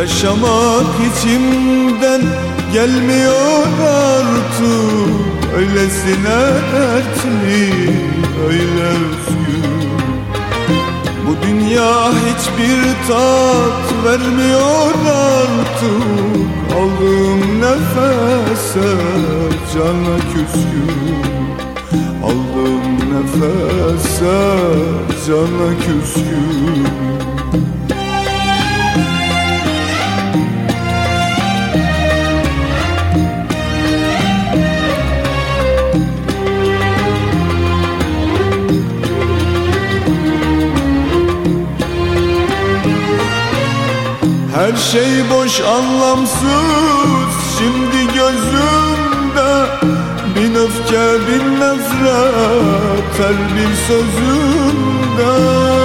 Yaşamak içimden gelmiyor artık. Öylesine dertli, öyle üzgün. Bu dünya hiçbir tat vermiyor artık. Aldığım nefese cana küskün. Aldığım nefese cana küskün. Her şey boş, anlamsız şimdi gözümde. Bin öfke, bin nefret her bir sözümde.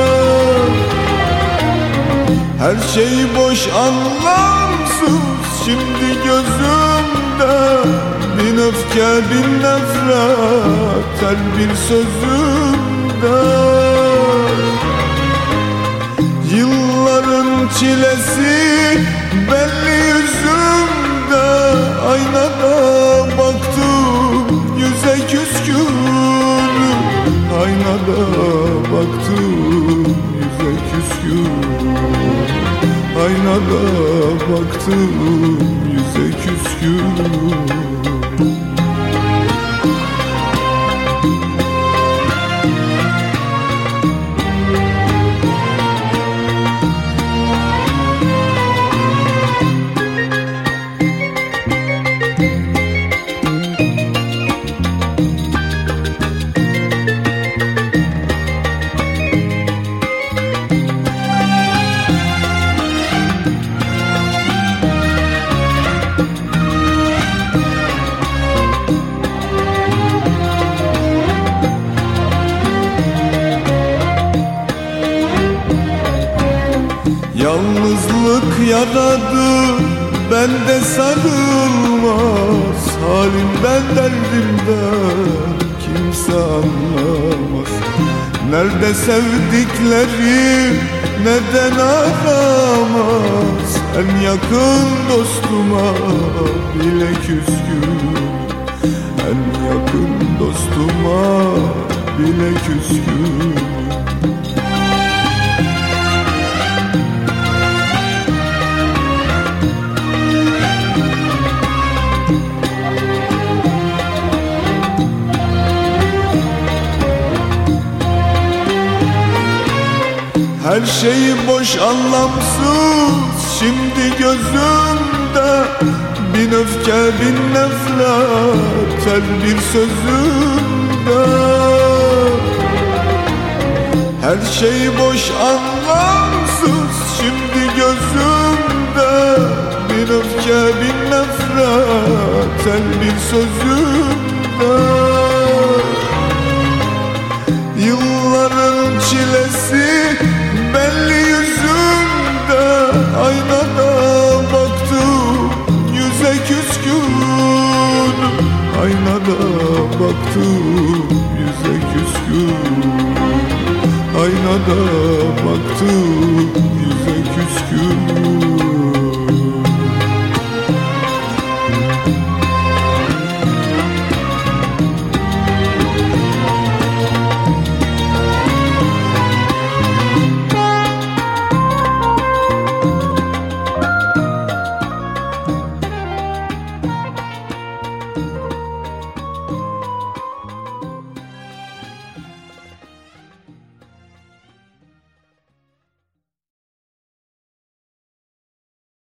Her şey boş, anlamsız şimdi gözümde. Bin öfke, bin nefret her bir sözümde. Yılların çilesi belli yüzümde. Aynada baktım yüze küskün. Aynada baktım yüze küskün. Aynada baktım yüze küskün. Yalnızlık yaradı bende sarılmaz. Halimden derdimden kimse anlamaz. Nerede sevdiklerim neden aramaz. En yakın dostuma bile küskün. En yakın dostuma bile küskün. Her şey boş, anlamsız şimdi gözümde. Bin öfke, bin nefret her bir sözümde. Her şey boş, anlamsız şimdi gözümde. Bin öfke, bin nefret her bir sözümde. Yılların çilesi belli yüzümde. Aynada baktım yüze küskün. Aynada baktım yüze küskün. Aynada baktım